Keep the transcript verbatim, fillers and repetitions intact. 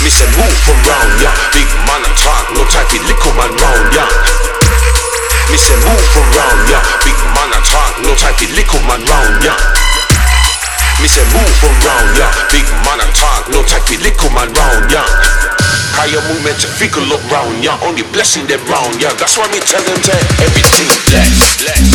Me say move from round, yeah. Big man a talk, no time for little man round, yeah. Me say move from round, yeah. Big man a talk, no time for little man round, yeah. Me say move from round, yeah. Big man a talk, no time for little man round, yeah. How your movement to figure look round, yeah. Only blessing them round, yeah. That's why me tell them to everything bless, bless.